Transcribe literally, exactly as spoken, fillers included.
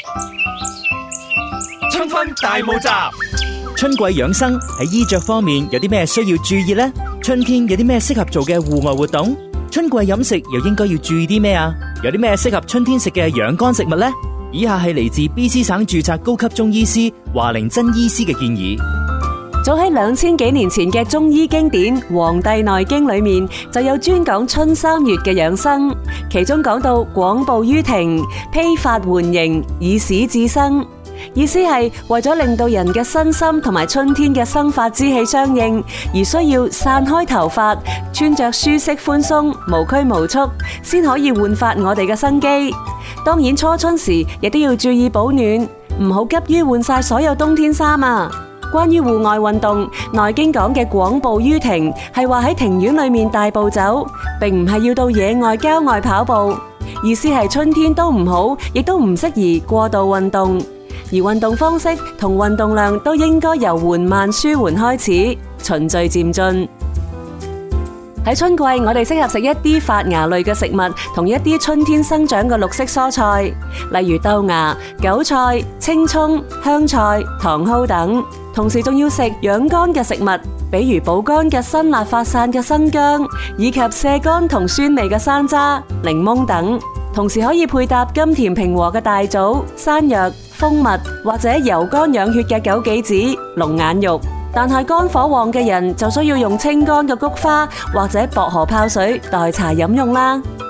春分大募集， 春季養生喺衣着方面有啲咩需要注意呢？春天有啲咩適合做嘅戶外活動？春季飲食又應該要注意啲咩啊？有啲咩適合春天食嘅養肝食物呢？以下係嚟自 B C 省註冊高級中醫師華玲珍醫師嘅建議。 早喺兩千幾年前嘅中醫經典《黃帝內經》裏面就有專講春三月嘅養生，其中講到廣布於庭，披發緩形，以使至生。意思係為咗令到人嘅身心同埋春天嘅生發之氣相應，而需要散開頭髮，穿着舒適寬鬆、無拘無束，先可以煥發我哋嘅生機。當然初春時亦都要注意保暖，唔好急於換晒所有冬天衫啊！關於戶外運動，內經講嘅廣步於庭係話喺庭院裏面大步走，並唔係要到野外郊外跑步。意思係春天都唔好，亦都唔適宜過度運動，而運動方式同運動量都應該由緩慢舒緩開始，循序漸進。喺春季，我哋適合食一啲發芽類嘅食物，同一啲春天生長嘅綠色蔬菜，例如豆芽、韭菜、青蔥、香菜、茼蒿等。同時仲要食養肝嘅食物，比如補肝嘅辛辣發散嘅生薑，以及瀉肝同酸味嘅山楂、檸檬等。同時可以配搭甘甜平和嘅大棗、山藥、蜂蜜，或者油肝養血嘅枸杞子、龍眼肉。但係肝火旺嘅人就需要用清肝嘅菊花或者薄荷泡水代茶飲用啦。